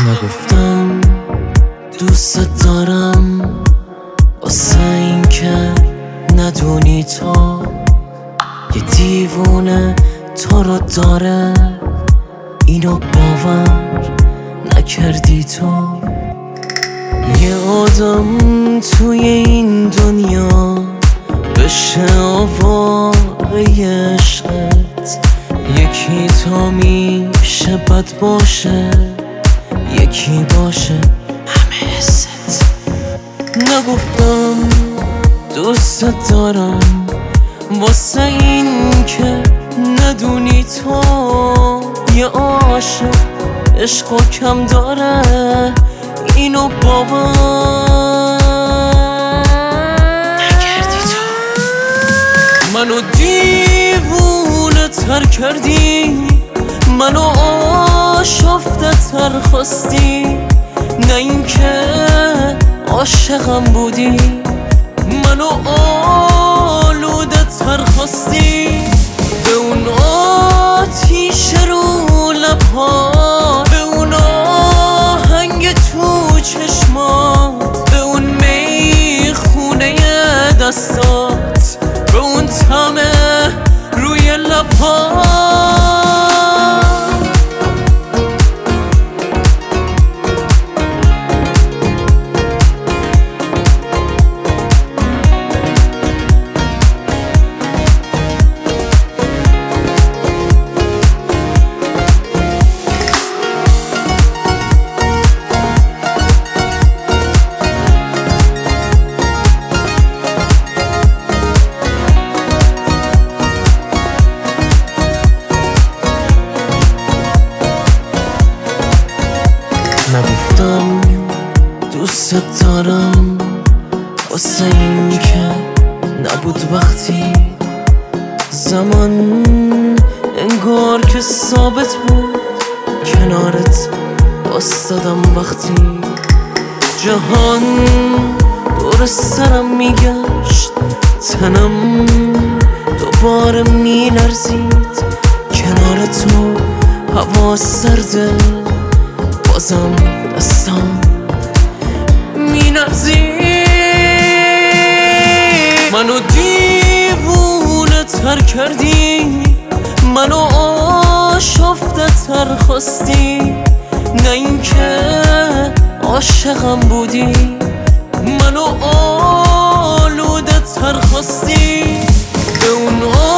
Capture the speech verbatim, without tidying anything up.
نگفتم دوست دارم واسه این که ندونی تو یه دیوونه تو رو داره، اینو باور نکردی تو. یه آدم توی این دنیا بشه آواره عشقت، یکی تا میشه بد باشه، یکی باشه همه حست. نگفتم دوست دارم واسه این که ندونی تو یه عاشق عشقو کم داره، اینو باور نکردی تو. منو دیوونه تر کردی، منو آشفته تر خواستی، نه اینکه عاشقم بودی. منو آلوده تر خواستی، به اون آتیش رو لبها، به اون آهنگ تو چشمات، به اون میخونه دستات، به اون طعم روی لبها. نگفتم دوست دارم واسه این که نبود وقتی زمان انگار که ثابت بود، کنارت واسدادم وقتی جهان دور سرم میگشت، تنم دوباره میلرزید کنار تو. هوا سرده بازم دستم می‌لرزید. منو دیوونه تر کردی، منو آشفته تر خواستی، نه اینکه عاشقم بودی. منو آلوده تر خواستی، به اون